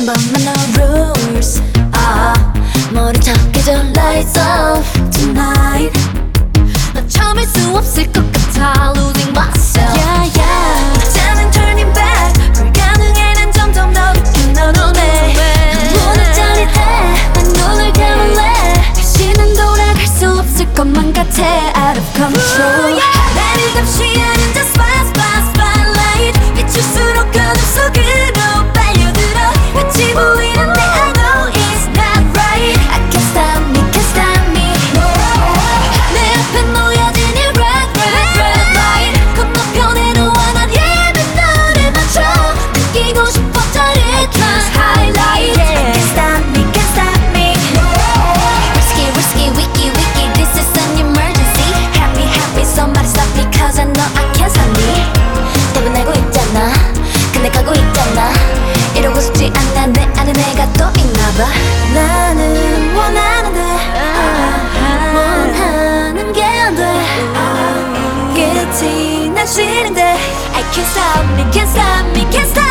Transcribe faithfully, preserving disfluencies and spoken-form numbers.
한 번만 no rules 아 머리 탁해져 lights off tonight 넌 참을 수 없을 것 같아 losing myself yeah yeah 이제는 turning back 불가능해 난 점점 더 깊은 너 눈에 문을 짜릿해 난 눈을 감을래 다시는 돌아갈 수 없을 것만 같아 out of control 나를 잠시 아는 just spot spot spotlight 비출수록 어둠 속으로 빨려들어 같이 보이는데 I know it's not right I can't stop me can't stop me 내 앞에 놓여진 이 red red red light 건너편에 너와 난 예민 너를 맞춰 느끼고 싶어 짜릿한 highlight I can't stop me can't stop me risky risky wicky wicky this is an emergency happy happy somebody stop me cause I know I can't stop me 대변하고 있잖아 근데 가고 있잖아 이러고 싶지 않아 내 안에 내가 또 있나봐 나는 원하는데 원하는 게 안 돼 끝이 난 싫은데 I can't stop me can't stop me can't stop